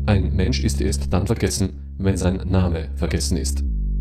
Ein Mensch ist erst dann vergessen, wenn sein Name vergessen ist.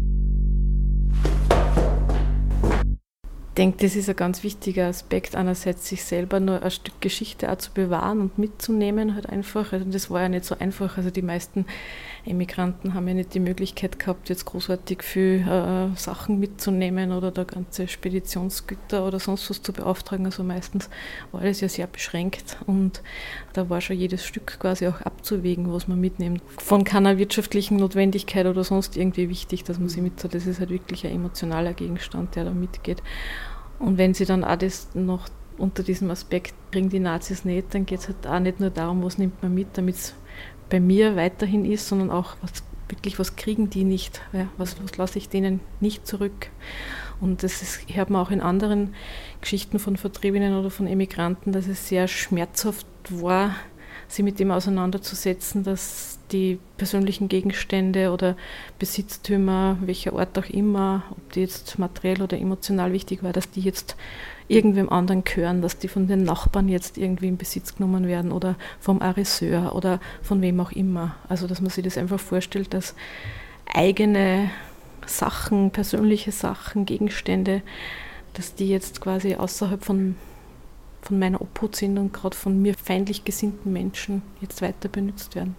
Ich denke, das ist ein ganz wichtiger Aspekt, einerseits sich selber nur ein Stück Geschichte auch zu bewahren und mitzunehmen halt einfach. Also das war ja nicht so einfach. Also die meisten Emigranten haben ja nicht die Möglichkeit gehabt, jetzt großartig viel Sachen mitzunehmen oder da ganze Speditionsgüter oder sonst was zu beauftragen. Also meistens war das ja sehr beschränkt und da war schon jedes Stück quasi auch abzuwägen, was man mitnimmt. Von keiner wirtschaftlichen Notwendigkeit oder sonst irgendwie wichtig, dass man sie mit hat. Das ist halt wirklich ein emotionaler Gegenstand, der da mitgeht. Und wenn sie dann auch das noch unter diesem Aspekt kriegen, die Nazis nicht, dann geht es halt auch nicht nur darum, was nimmt man mit, damit es bei mir weiterhin ist, sondern auch, was kriegen die nicht, ja, was lasse ich denen nicht zurück. Und das hört man auch in anderen Geschichten von Vertriebenen oder von Emigranten, dass es sehr schmerzhaft war, sich mit dem auseinanderzusetzen, dass die persönlichen Gegenstände oder Besitztümer, welcher Ort auch immer, ob die jetzt materiell oder emotional wichtig war, dass die jetzt irgendwem anderen gehören, dass die von den Nachbarn jetzt irgendwie in Besitz genommen werden oder vom Arresseur oder von wem auch immer. Also dass man sich das einfach vorstellt, dass eigene Sachen, persönliche Sachen, Gegenstände, dass die jetzt quasi außerhalb von meiner Obhut sind und gerade von mir feindlich gesinnten Menschen jetzt weiter benutzt werden.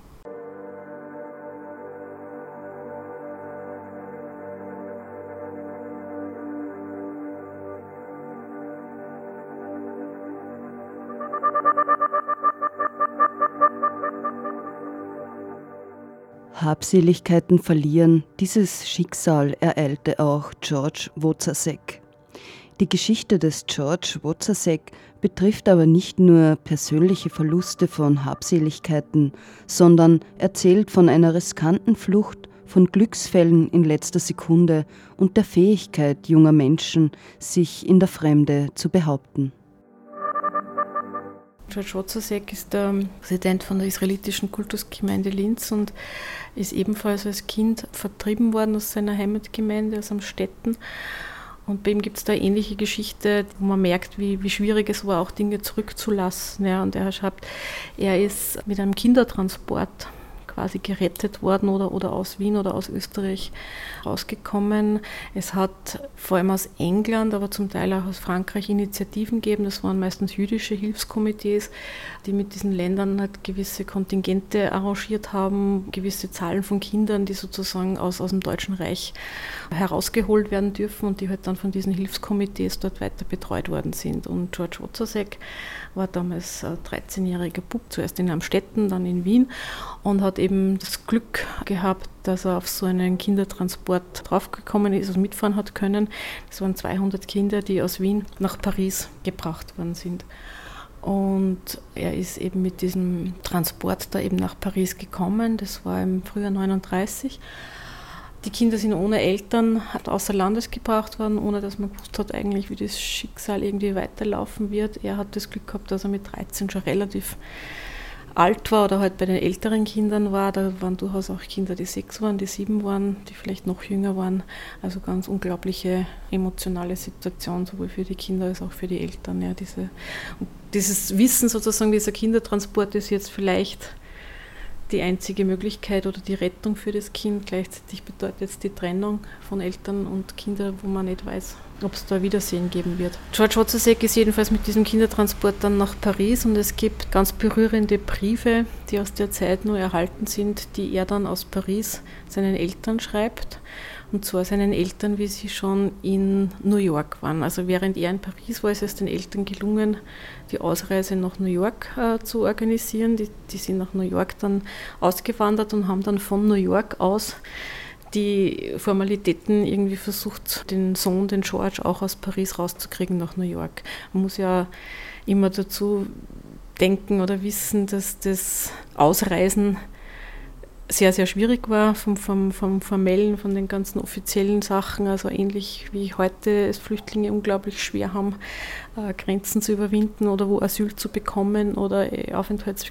Habseligkeiten verlieren, dieses Schicksal ereilte auch George Wozasek. Die Geschichte des George Wozasek betrifft aber nicht nur persönliche Verluste von Habseligkeiten, sondern erzählt von einer riskanten Flucht, von Glücksfällen in letzter Sekunde und der Fähigkeit junger Menschen, sich in der Fremde zu behaupten. George Wozasek ist der Präsident von der israelitischen Kultusgemeinde Linz und ist ebenfalls als Kind vertrieben worden aus seiner Heimatgemeinde, aus Amstetten. Und bei ihm gibt es da eine ähnliche Geschichte, wo man merkt, wie schwierig es war, auch Dinge zurückzulassen. Ja, und er schreibt, er ist mit einem Kindertransport quasi gerettet worden oder aus Wien oder aus Österreich rausgekommen. Es hat vor allem aus England, aber zum Teil auch aus Frankreich Initiativen gegeben. Das waren meistens jüdische Hilfskomitees, die mit diesen Ländern halt gewisse Kontingente arrangiert haben, gewisse Zahlen von Kindern, die sozusagen aus dem Deutschen Reich herausgeholt werden dürfen und die halt dann von diesen Hilfskomitees dort weiter betreut worden sind. Und George Wozasek war damals ein 13-jähriger Bub, zuerst in Amstetten, dann in Wien und hat eben das Glück gehabt, dass er auf so einen Kindertransport draufgekommen ist und mitfahren hat können. Das waren 200 Kinder, die aus Wien nach Paris gebracht worden sind. Und er ist eben mit diesem Transport da eben nach Paris gekommen. Das war im Frühjahr 1939. Die Kinder sind ohne Eltern außer Landes gebracht worden, ohne dass man gewusst hat eigentlich, wie das Schicksal irgendwie weiterlaufen wird. Er hat das Glück gehabt, dass er mit 13 schon relativ alt war oder halt bei den älteren Kindern war. Da waren durchaus auch Kinder, die 6 waren, die 7 waren, die vielleicht noch jünger waren. Also ganz unglaubliche emotionale Situation, sowohl für die Kinder als auch für die Eltern. Ja, dieses Wissen sozusagen, dieser Kindertransport ist jetzt vielleicht die einzige Möglichkeit oder die Rettung für das Kind. Gleichzeitig bedeutet jetzt die Trennung von Eltern und Kindern, wo man nicht weiß, ob es da Wiedersehen geben wird. George Wozasek ist jedenfalls mit diesem Kindertransport dann nach Paris und es gibt ganz berührende Briefe, die aus der Zeit nur erhalten sind, die er dann aus Paris seinen Eltern schreibt. Und zwar seinen Eltern, wie sie schon in New York waren. Also während er in Paris war, ist es den Eltern gelungen, die Ausreise nach New York zu organisieren. Die sind nach New York dann ausgewandert und haben dann von New York aus die Formalitäten irgendwie versucht, den Sohn, den George, auch aus Paris rauszukriegen nach New York. Man muss ja immer dazu denken oder wissen, dass das Ausreisen sehr, sehr schwierig war vom Formellen, von den ganzen offiziellen Sachen, also ähnlich wie heute es Flüchtlinge unglaublich schwer haben, Grenzen zu überwinden oder wo Asyl zu bekommen oder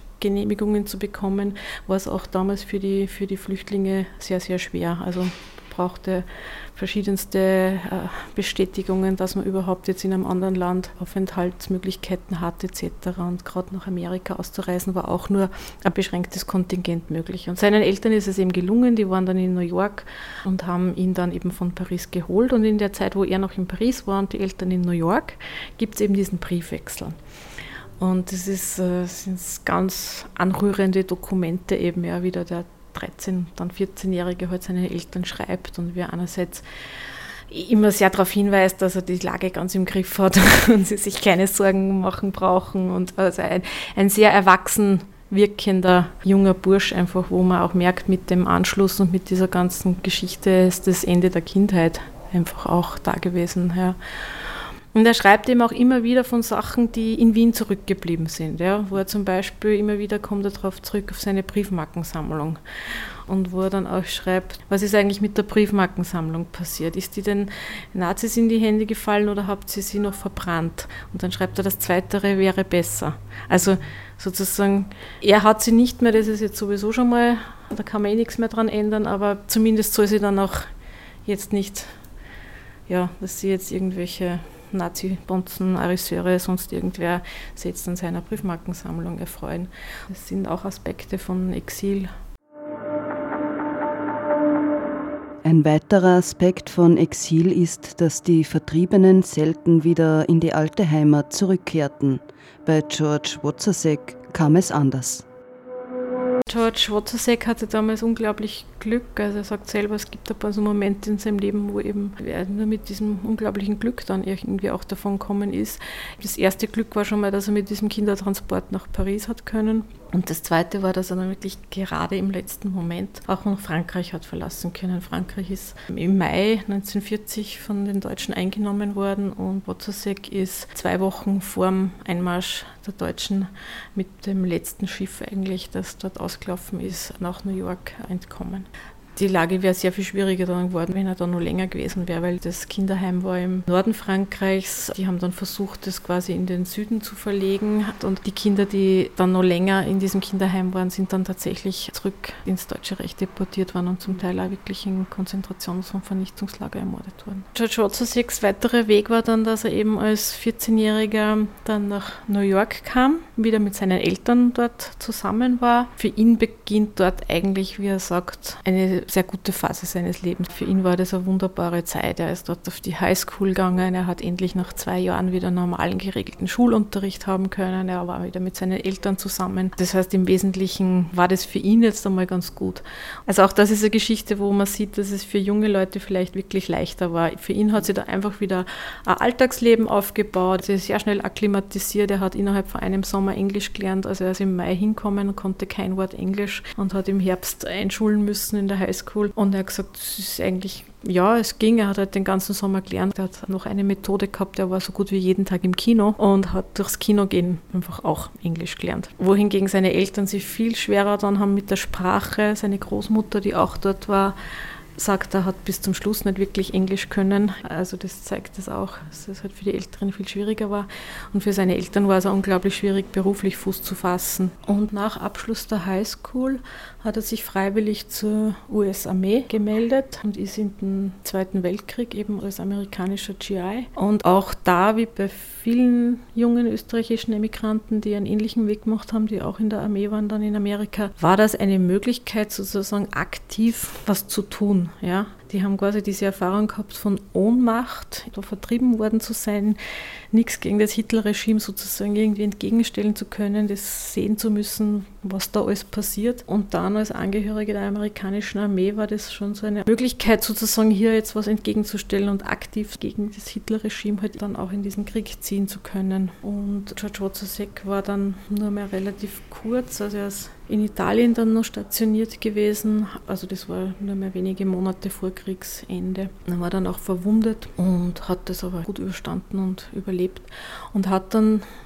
Aufenthaltsgenehmigungen zu bekommen, war es auch damals für die Flüchtlinge sehr, sehr schwer. Also brauchte verschiedenste Bestätigungen, dass man überhaupt jetzt in einem anderen Land Aufenthaltsmöglichkeiten hat etc. Und gerade nach Amerika auszureisen war auch nur ein beschränktes Kontingent möglich. Und seinen Eltern ist es eben gelungen, die waren dann in New York und haben ihn dann eben von Paris geholt. Und in der Zeit, wo er noch in Paris war und die Eltern in New York, gibt es eben diesen Briefwechsel. Und das sind ganz anrührende Dokumente eben, ja, wie der 13-, dann 14-Jährige halt seinen Eltern schreibt und wie er einerseits immer sehr darauf hinweist, dass er die Lage ganz im Griff hat und sie sich keine Sorgen machen brauchen. Und also ein sehr erwachsen wirkender junger Bursch einfach, wo man auch merkt, mit dem Anschluss und mit dieser ganzen Geschichte ist das Ende der Kindheit einfach auch da gewesen. Ja. Und er schreibt eben auch immer wieder von Sachen, die in Wien zurückgeblieben sind, ja, wo er zum Beispiel immer wieder kommt er darauf zurück auf seine Briefmarkensammlung und wo er dann auch schreibt, was ist eigentlich mit der Briefmarkensammlung passiert? Ist die den Nazis in die Hände gefallen oder habt ihr sie noch verbrannt? Und dann schreibt er, das Zweitere wäre besser. Also sozusagen, er hat sie nicht mehr, das ist jetzt sowieso schon mal, da kann man nichts mehr dran ändern, aber zumindest soll sie dann auch jetzt nicht, ja, dass sie jetzt irgendwelche Nazi-Bonzen, Ariseure, sonst irgendwer sich jetzt an seiner Briefmarkensammlung erfreuen. Das sind auch Aspekte von Exil. Ein weiterer Aspekt von Exil ist, dass die Vertriebenen selten wieder in die alte Heimat zurückkehrten. Bei George Wozzeck kam es anders. George Wozzeck hatte damals unglaublich Glück. Also er sagt selber, es gibt ein paar so Momente in seinem Leben, wo eben er nur mit diesem unglaublichen Glück dann irgendwie auch davon gekommen ist. Das erste Glück war schon mal, dass er mit diesem Kindertransport nach Paris hat können. Und das zweite war, dass er dann wirklich gerade im letzten Moment auch noch Frankreich hat verlassen können. Frankreich ist im Mai 1940 von den Deutschen eingenommen worden und Wozzeck ist 2 Wochen vor dem Einmarsch der Deutschen mit dem letzten Schiff eigentlich, das dort ausgelaufen ist, nach New York entkommen. Die Lage wäre sehr viel schwieriger dann geworden, wenn er da noch länger gewesen wäre, weil das Kinderheim war im Norden Frankreichs. Die haben dann versucht, das quasi in den Süden zu verlegen. Und die Kinder, die dann noch länger in diesem Kinderheim waren, sind dann tatsächlich zurück ins Deutsche Reich deportiert worden und zum Teil auch wirklich in Konzentrations- und Vernichtungslager ermordet worden. George Wozzecks weiterer Weg war dann, dass er eben als 14-Jähriger dann nach New York kam, wieder mit seinen Eltern dort zusammen war. Für ihn beginnt dort eigentlich, wie er sagt, eine sehr gute Phase seines Lebens. Für ihn war das eine wunderbare Zeit. Er ist dort auf die Highschool gegangen. Er hat endlich nach 2 Jahren wieder normalen, geregelten Schulunterricht haben können. Er war wieder mit seinen Eltern zusammen. Das heißt, im Wesentlichen war das für ihn jetzt einmal ganz gut. Also auch das ist eine Geschichte, wo man sieht, dass es für junge Leute vielleicht wirklich leichter war. Für ihn hat sich da einfach wieder ein Alltagsleben aufgebaut. Er ist sehr schnell akklimatisiert. Er hat innerhalb von einem Sommer Englisch gelernt. Also er ist im Mai hinkommen und konnte kein Wort Englisch und hat im Herbst einschulen müssen in der Highschool. Und er hat gesagt, es ist eigentlich, ja, es ging. Er hat halt den ganzen Sommer gelernt. Er hat noch eine Methode gehabt, er war so gut wie jeden Tag im Kino und hat durchs Kino gehen einfach auch Englisch gelernt. Wohingegen seine Eltern sich viel schwerer dann haben mit der Sprache. Seine Großmutter, die auch dort war, sagt, er hat bis zum Schluss nicht wirklich Englisch können. Also das zeigt es auch, dass es halt für die Älteren viel schwieriger war. Und für seine Eltern war es auch unglaublich schwierig, beruflich Fuß zu fassen. Und nach Abschluss der Highschool hat er sich freiwillig zur US-Armee gemeldet und ist in den Zweiten Weltkrieg eben als amerikanischer GI. Und auch da, wie bei vielen jungen österreichischen Emigranten, die einen ähnlichen Weg gemacht haben, die auch in der Armee waren, dann in Amerika, war das eine Möglichkeit, sozusagen aktiv was zu tun. Ja, die haben quasi diese Erfahrung gehabt von Ohnmacht, da vertrieben worden zu sein, nichts gegen das Hitler-Regime sozusagen irgendwie entgegenstellen zu können, das sehen zu müssen, was da alles passiert. Und dann als Angehörige der amerikanischen Armee war das schon so eine Möglichkeit, sozusagen hier jetzt was entgegenzustellen und aktiv gegen das Hitler-Regime halt dann auch in diesen Krieg ziehen zu können. Und George Wozzeck war dann nur mehr relativ kurz, also er ist in Italien dann noch stationiert gewesen, also das war nur mehr wenige Monate vor Kriegsende. Er war dann auch verwundet und hat das aber gut überstanden und überlebt und hat dann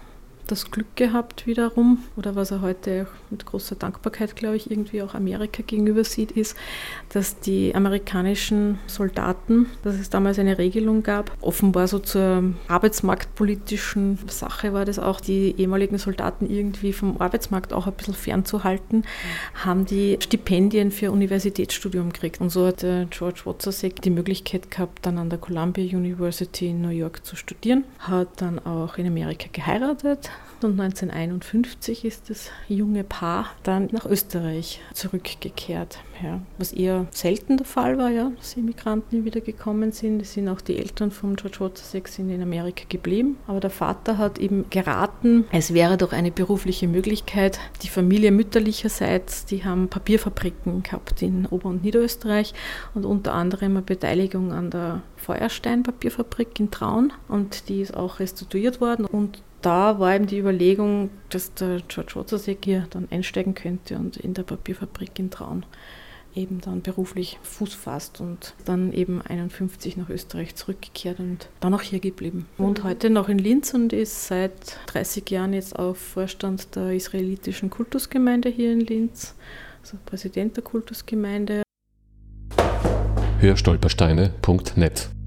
das Glück gehabt wiederum, oder was er heute auch mit großer Dankbarkeit, glaube ich, irgendwie auch Amerika gegenüber sieht, ist, dass die amerikanischen Soldaten, dass es damals eine Regelung gab, offenbar so zur arbeitsmarktpolitischen Sache war das auch, die ehemaligen Soldaten irgendwie vom Arbeitsmarkt auch ein bisschen fernzuhalten, haben die Stipendien für Universitätsstudium gekriegt. Und so hat George Wozzeck die Möglichkeit gehabt, dann an der Columbia University in New York zu studieren, hat dann auch in Amerika geheiratet und 1951 ist das junge Paar dann nach Österreich zurückgekehrt. Ja, was eher selten der Fall war, ja, dass Immigranten wieder gekommen sind. Es sind auch die Eltern von George Wozzeck sind in Amerika geblieben. Aber der Vater hat eben geraten, es wäre doch eine berufliche Möglichkeit. Die Familie mütterlicherseits, die haben Papierfabriken gehabt in Ober- und Niederösterreich und unter anderem eine Beteiligung an der Feuerstein-Papierfabrik in Traun. Und die ist auch restituiert worden. Und da war eben die Überlegung, dass der George Wozzeck hier dann einsteigen könnte und in der Papierfabrik in Traun eben dann beruflich Fuß fasst und dann eben 1951 nach Österreich zurückgekehrt und dann auch hier geblieben. Wohnt heute noch in Linz und ist seit 30 Jahren jetzt auch Vorstand der israelitischen Kultusgemeinde hier in Linz, also Präsident der Kultusgemeinde. hörstolpersteine.net